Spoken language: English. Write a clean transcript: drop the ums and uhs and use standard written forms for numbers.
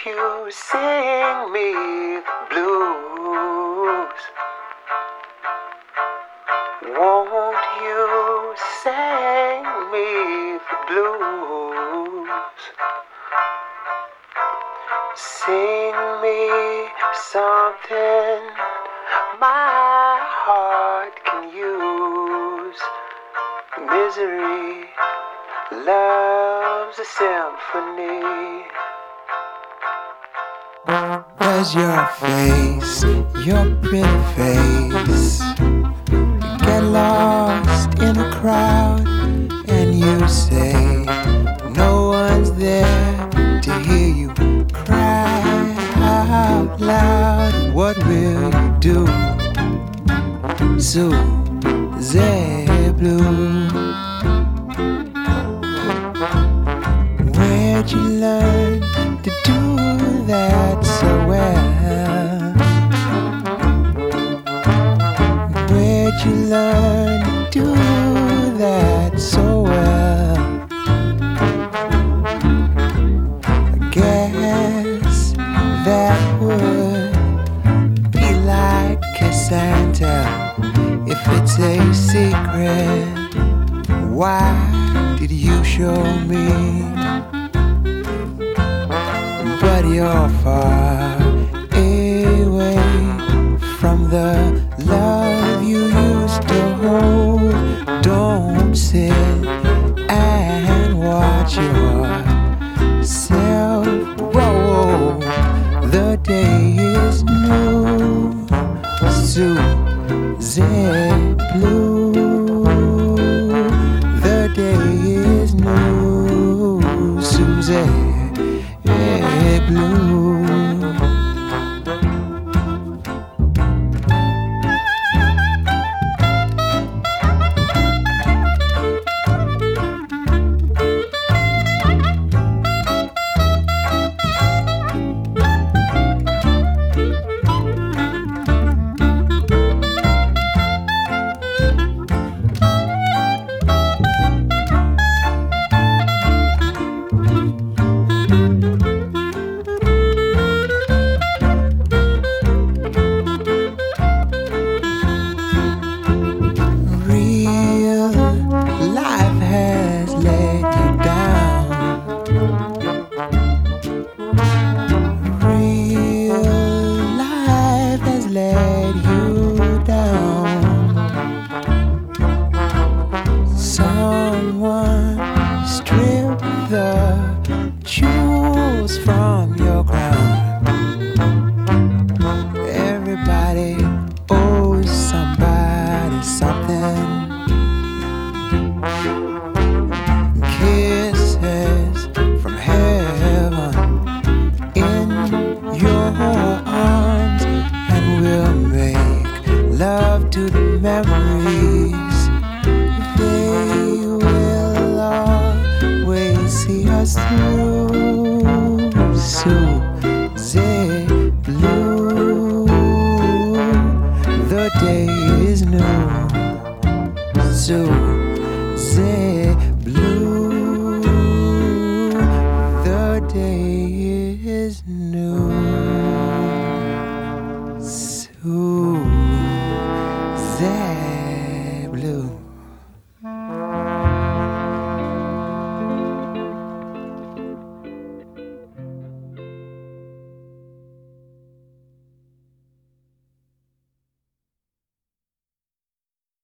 you sing me blues? Won't you sing me the blues? Sing me something my heart can use. Misery loves a symphony. Does your face, your pretty face, get lost in a crowd and you say no one's there to hear you cry out loud? What will you do? Susie Blue, where'd you learn to do that so well? Where'd you learn to do that so well? I guess that would be like kiss and tell. If it's a secret, why did you show me? But you're far away from the love you used to hold. Don't sit and watch yourself roll. The day is new, Susie Blue. The day is new, Susie Blue. Jewels from your crown. Everybody owes somebody something. Kisses from heaven in your arms, and we'll make love to the memories. They will always see us through. Susie Blue, the day is new. Susie